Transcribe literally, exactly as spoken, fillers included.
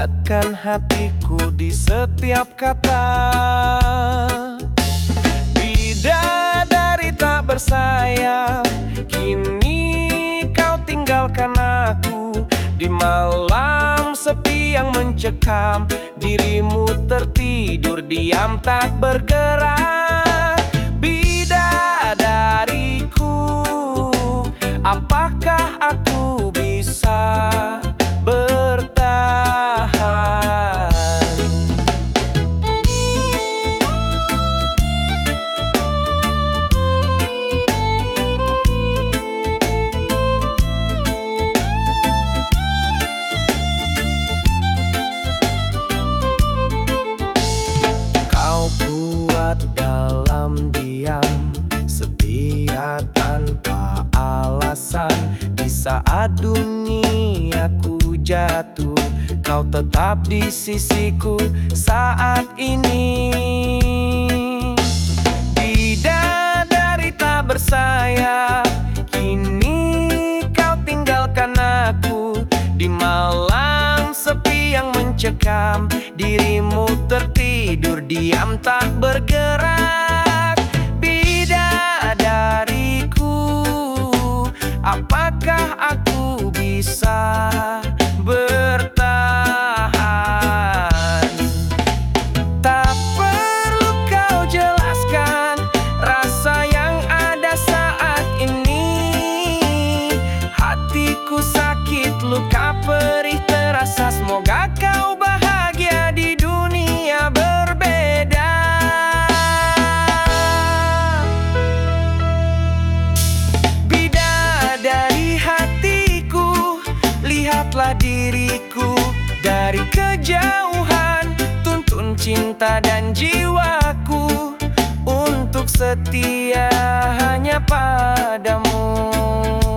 Bulatkan hatiku di setiap kata. Bidadari tak bersayap, kini kau tinggalkan aku. Di malam sepi yang mencekam, dirimu tertidur diam tak bergerak. Bidadariku, apakah aku bisa bertahan? Kau kuat dalam diam, setia tanpa alasan. Di saat duniaku jatuh, kau tetap di sisiku saat ini. Bidadari tak bersayap, kini kau tinggalkan aku. Di malam sepi yang mencekam, dirimu tertidur diam tak bergerak. Bidadariku, apakah aku bisa bertahan? Tak perlu kau jelaskan rasa yang ada saat ini. Hatiku sakit, luka perih terasa. Semoga kau bahagia di dunia berbeda. Bidadari hatiku, lihatlah diriku dari kejauhan. Tuntun cinta dan jiwaku untuk setia hanya padamu.